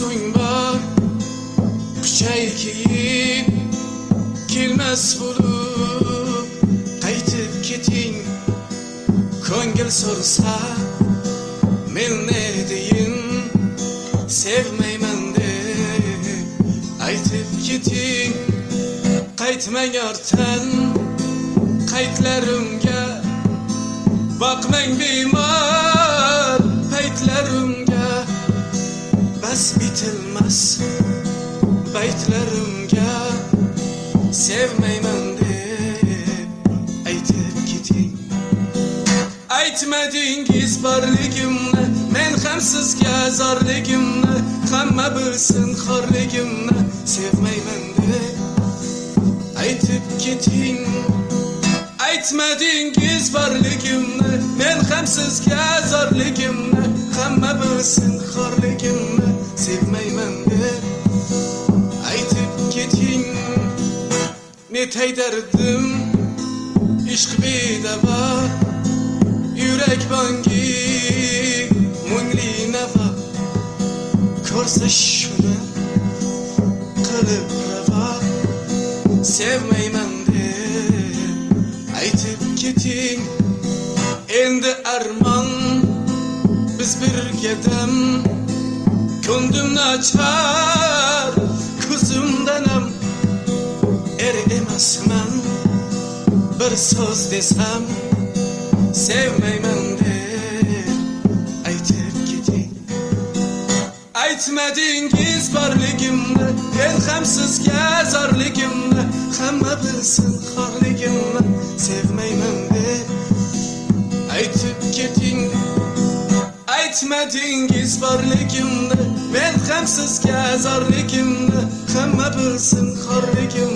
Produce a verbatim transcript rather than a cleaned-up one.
so'ng bor kuchaykiyib kelmas bo'lib qaytib keting ko'ngil so'rsa men ne deyin sevmayman deb aytib keting qaytmang ortdan qaytlarimga bakmang bemor paytlarimga bas bitilmas baytlarimga sevmayman deb aytib keting aytmadingiz borligimni men ham sizga zorligimni hamma bilsin xorligimni sevmayman deb aytib keting aytmadingiz borligimni men ham sizga zorligimni hamma bilsin xorligimni sevmayman deb aytib keting netay dardim ishq bedava yurak bangi mungli nava ko'rsa shuni qilib ravo sevmayman deb aytib keting endi armon biz birgadam ko'ndimni ochar ko'zimdanam er emasman bir so'z desam sevmayman deb aytib keting aytmadingiz borligimni men ham sizga zorligimni hamma bilsin xorligimni sevmayman deb aytib keting aytmadingiz borligimni men ham sizga zorligimni hamma bilsin xorligimni